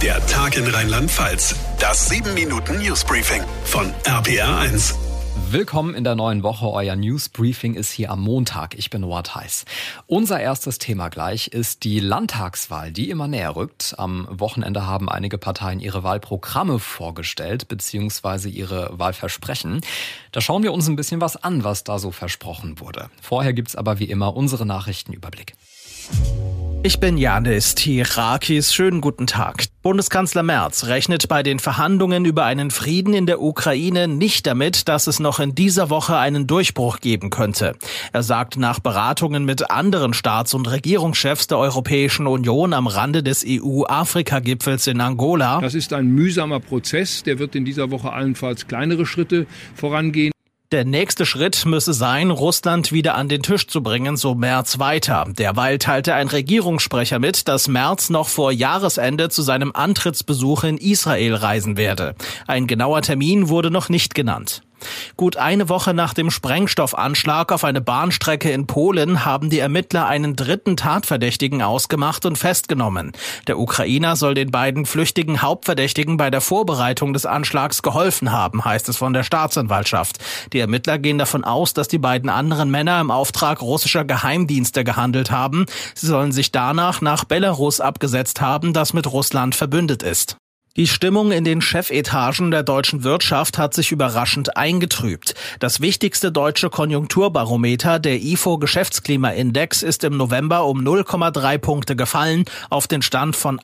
Der Tag in Rheinland-Pfalz. Das 7-Minuten-Newsbriefing von RPR1. Willkommen in der neuen Woche. Euer Newsbriefing ist hier am Montag. Ich bin Noah Theis. Unser erstes Thema gleich ist die Landtagswahl, die immer näher rückt. Am Wochenende haben einige Parteien ihre Wahlprogramme vorgestellt, beziehungsweise ihre Wahlversprechen. Da schauen wir uns ein bisschen was an, was da so versprochen wurde. Vorher gibt's aber wie immer unsere Nachrichtenüberblick. Ich bin Janis Tirakis. Schönen guten Tag. Bundeskanzler Merz rechnet bei den Verhandlungen über einen Frieden in der Ukraine nicht damit, dass es noch in dieser Woche einen Durchbruch geben könnte. Er sagt nach Beratungen mit anderen Staats- und Regierungschefs der Europäischen Union am Rande des EU-Afrika-Gipfels in Angola: Das ist ein mühsamer Prozess, der wird in dieser Woche allenfalls kleinere Schritte vorangehen. Der nächste Schritt müsse sein, Russland wieder an den Tisch zu bringen, so Merz weiter. Derweil teilte ein Regierungssprecher mit, dass Merz noch vor Jahresende zu seinem Antrittsbesuch in Israel reisen werde. Ein genauer Termin wurde noch nicht genannt. Gut eine Woche nach dem Sprengstoffanschlag auf eine Bahnstrecke in Polen haben die Ermittler einen dritten Tatverdächtigen ausgemacht und festgenommen. Der Ukrainer soll den beiden flüchtigen Hauptverdächtigen bei der Vorbereitung des Anschlags geholfen haben, heißt es von der Staatsanwaltschaft. Die Ermittler gehen davon aus, dass die beiden anderen Männer im Auftrag russischer Geheimdienste gehandelt haben. Sie sollen sich danach nach Belarus abgesetzt haben, das mit Russland verbündet ist. Die Stimmung in den Chefetagen der deutschen Wirtschaft hat sich überraschend eingetrübt. Das wichtigste deutsche Konjunkturbarometer, der ifo-Geschäftsklimaindex, ist im November um 0,3 Punkte gefallen auf den Stand von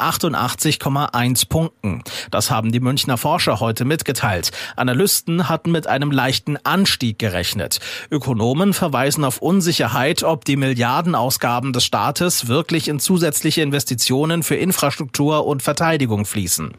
88,1 Punkten. Das haben die Münchner Forscher heute mitgeteilt. Analysten hatten mit einem leichten Anstieg gerechnet. Ökonomen verweisen auf Unsicherheit, ob die Milliardenausgaben des Staates wirklich in zusätzliche Investitionen für Infrastruktur und Verteidigung fließen.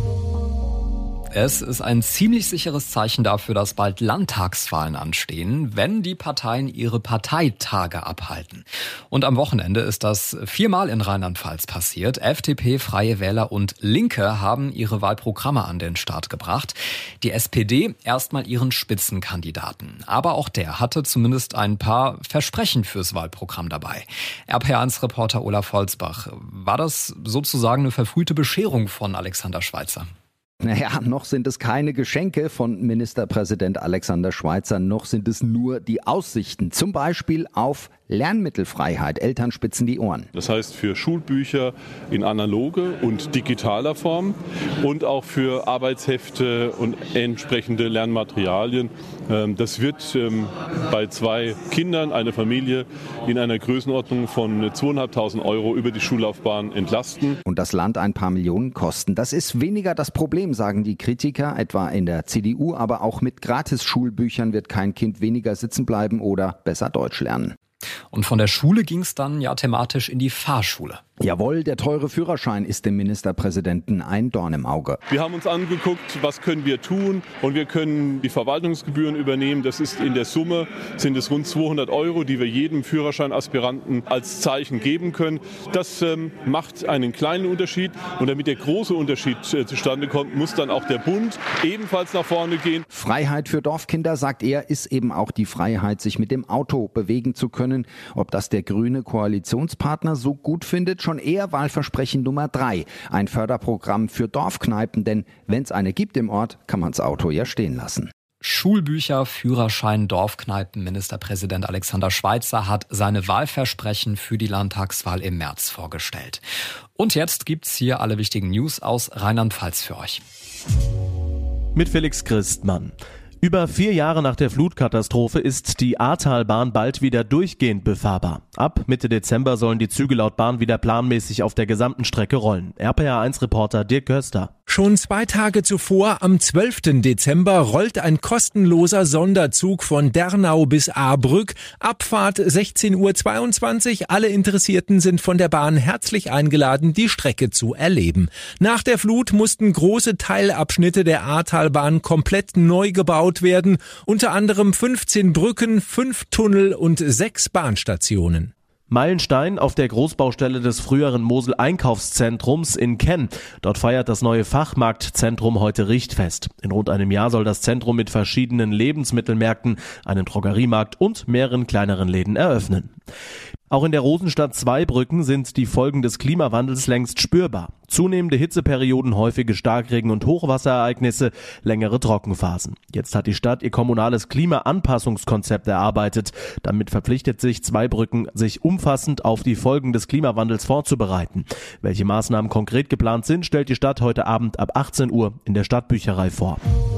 Es ist ein ziemlich sicheres Zeichen dafür, dass bald Landtagswahlen anstehen, wenn die Parteien ihre Parteitage abhalten. Und am Wochenende ist das 4-mal in Rheinland-Pfalz passiert. FDP, Freie Wähler und Linke haben ihre Wahlprogramme an den Start gebracht. Die SPD erstmal ihren Spitzenkandidaten. Aber auch der hatte zumindest ein paar Versprechen fürs Wahlprogramm dabei. RPR1-Reporter Olaf Holzbach. War das sozusagen eine verfrühte Bescherung von Alexander Schweitzer? Naja, noch sind es keine Geschenke von Ministerpräsident Alexander Schweitzer, noch sind es nur die Aussichten. Zum Beispiel auf Lernmittelfreiheit. Eltern spitzen die Ohren. Das heißt für Schulbücher in analoge und digitaler Form und auch für Arbeitshefte und entsprechende Lernmaterialien. Das wird bei 2 Kindern, einer Familie, in einer Größenordnung von 2.500 € über die Schullaufbahn entlasten. Und das Land ein paar Millionen kosten. Das ist weniger das Problem, sagen die Kritiker, etwa in der CDU. Aber auch mit Gratis-Schulbüchern wird kein Kind weniger sitzen bleiben oder besser Deutsch lernen. Und von der Schule ging es dann ja thematisch in die Fahrschule. Jawohl, der teure Führerschein ist dem Ministerpräsidenten ein Dorn im Auge. Wir haben uns angeguckt, was können wir tun, und wir können die Verwaltungsgebühren übernehmen. Das ist in der Summe, sind es rund 200 €, die wir jedem Führerscheinaspiranten als Zeichen geben können. Das macht einen kleinen Unterschied, und damit der große Unterschied zustande kommt, muss dann auch der Bund ebenfalls nach vorne gehen. Freiheit für Dorfkinder, sagt er, ist eben auch die Freiheit, sich mit dem Auto bewegen zu können. Ob das der grüne Koalitionspartner so gut findet, schon eher Wahlversprechen Nummer 3. Ein Förderprogramm für Dorfkneipen, denn wenn es eine gibt im Ort, kann man das Auto ja stehen lassen. Schulbücher, Führerschein, Dorfkneipen. Ministerpräsident Alexander Schweitzer hat seine Wahlversprechen für die Landtagswahl im März vorgestellt. Und jetzt gibt's hier alle wichtigen News aus Rheinland-Pfalz für euch. Mit Felix Christmann. Über 4 Jahre nach der Flutkatastrophe ist die Ahrtalbahn bald wieder durchgehend befahrbar. Ab Mitte Dezember sollen die Züge laut Bahn wieder planmäßig auf der gesamten Strecke rollen. RPR1-Reporter Dirk Köster. Schon 2 Tage zuvor, am 12. Dezember, rollt ein kostenloser Sonderzug von Dernau bis Ahrbrück. Abfahrt 16:22 Uhr. Alle Interessierten sind von der Bahn herzlich eingeladen, die Strecke zu erleben. Nach der Flut mussten große Teilabschnitte der Ahrtalbahn komplett neu gebaut werden. Unter anderem 15 Brücken, 5 Tunnel und 6 Bahnstationen. Meilenstein auf der Großbaustelle des früheren Mosel-Einkaufszentrums in Kenn. Dort feiert das neue Fachmarktzentrum heute Richtfest. In rund einem Jahr soll das Zentrum mit verschiedenen Lebensmittelmärkten, einem Drogeriemarkt und mehreren kleineren Läden eröffnen. Auch in der Rosenstadt Zweibrücken sind die Folgen des Klimawandels längst spürbar. Zunehmende Hitzeperioden, häufige Starkregen- und Hochwasserereignisse, längere Trockenphasen. Jetzt hat die Stadt ihr kommunales Klimaanpassungskonzept erarbeitet. Damit verpflichtet sich Zweibrücken, sich umfassend auf die Folgen des Klimawandels vorzubereiten. Welche Maßnahmen konkret geplant sind, stellt die Stadt heute Abend ab 18 Uhr in der Stadtbücherei vor.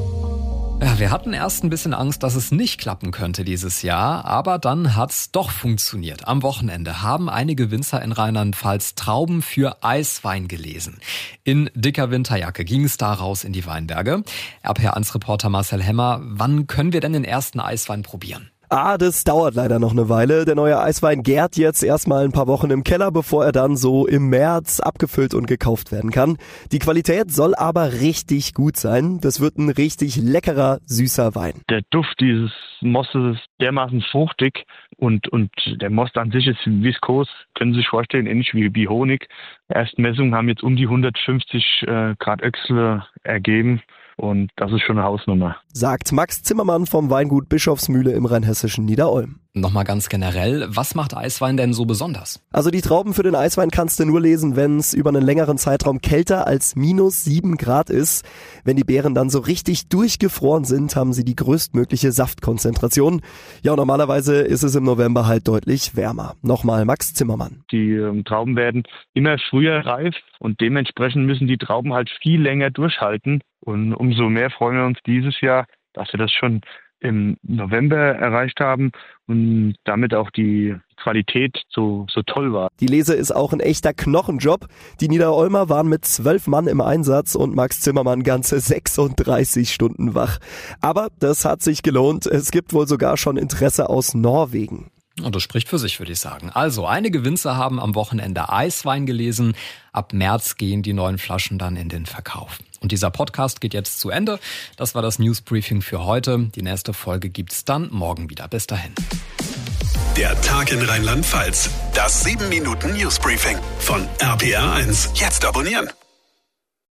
Ja, wir hatten erst ein bisschen Angst, dass es nicht klappen könnte dieses Jahr, aber dann hat's doch funktioniert. Am Wochenende haben einige Winzer in Rheinland-Pfalz Trauben für Eiswein gelesen. In dicker Winterjacke ging es da raus in die Weinberge. RPA1-Reporter Marcel Hemmer, wann können wir denn den ersten Eiswein probieren? Das dauert leider noch eine Weile. Der neue Eiswein gärt jetzt erstmal ein paar Wochen im Keller, bevor er dann so im März abgefüllt und gekauft werden kann. Die Qualität soll aber richtig gut sein. Das wird ein richtig leckerer, süßer Wein. Der Duft dieses Mosses ist dermaßen fruchtig und der Most an sich ist viskos. Können Sie sich vorstellen, ähnlich wie Honig. Die ersten Messungen haben jetzt um die 150 Grad Öchsle ergeben. Und das ist schon eine Hausnummer. Sagt Max Zimmermann vom Weingut Bischofsmühle im rheinhessischen Niederolm. Nochmal ganz generell, was macht Eiswein denn so besonders? Also die Trauben für den Eiswein kannst du nur lesen, wenn es über einen längeren Zeitraum kälter als -7 Grad ist. Wenn die Beeren dann so richtig durchgefroren sind, haben sie die größtmögliche Saftkonzentration. Ja, und normalerweise ist es im November halt deutlich wärmer. Nochmal Max Zimmermann. Die Trauben werden immer früher reif und dementsprechend müssen die Trauben halt viel länger durchhalten. Und umso mehr freuen wir uns dieses Jahr, dass wir das schon im November erreicht haben und damit auch die Qualität so toll war. Die Lese ist auch ein echter Knochenjob. Die Niederolmer waren mit 12 Mann im Einsatz und Max Zimmermann ganze 36 Stunden wach. Aber das hat sich gelohnt. Es gibt wohl sogar schon Interesse aus Norwegen. Und das spricht für sich, würde ich sagen. Also, einige Winzer haben am Wochenende Eiswein gelesen. Ab März gehen die neuen Flaschen dann in den Verkauf. Und dieser Podcast geht jetzt zu Ende. Das war das Newsbriefing für heute. Die nächste Folge gibt's dann morgen wieder. Bis dahin. Der Tag in Rheinland-Pfalz. Das 7-Minuten-Newsbriefing von RPA1. Jetzt abonnieren.